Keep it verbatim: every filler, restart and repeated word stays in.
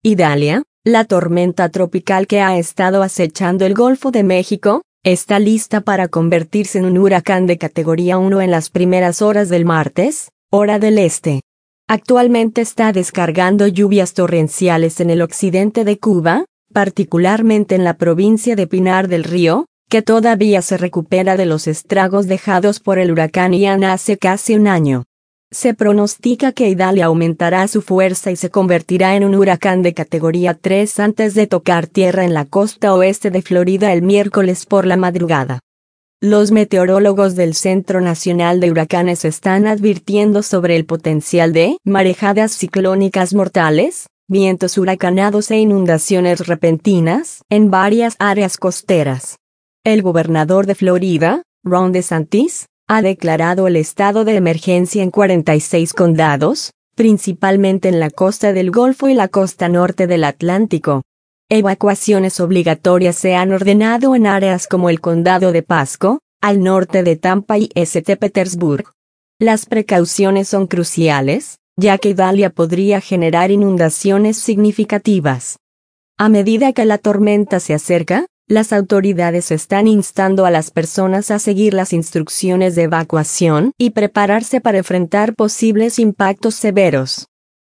Idalia, la tormenta tropical que ha estado acechando el Golfo de México, está lista para convertirse en un huracán de categoría uno en las primeras horas del martes, hora del este. Actualmente está descargando lluvias torrenciales en el occidente de Cuba, particularmente en la provincia de Pinar del Río, que todavía se recupera de los estragos dejados por el huracán Ian hace casi un año. Se pronostica que Idalia aumentará su fuerza y se convertirá en un huracán de categoría tres antes de tocar tierra en la costa oeste de Florida el miércoles por la madrugada. Los meteorólogos del Centro Nacional de Huracanes están advirtiendo sobre el potencial de marejadas ciclónicas mortales, vientos huracanados e inundaciones repentinas en varias áreas costeras. El gobernador de Florida, Ron DeSantis, ha declarado el estado de emergencia en cuarenta y seis condados, principalmente en la costa del Golfo y la costa norte del Atlántico. Evacuaciones obligatorias se han ordenado en áreas como el condado de Pasco, al norte de Tampa y Saint Petersburg. Las precauciones son cruciales, ya que Idalia podría generar inundaciones significativas. A medida que la tormenta se acerca, las autoridades están instando a las personas a seguir las instrucciones de evacuación y prepararse para enfrentar posibles impactos severos.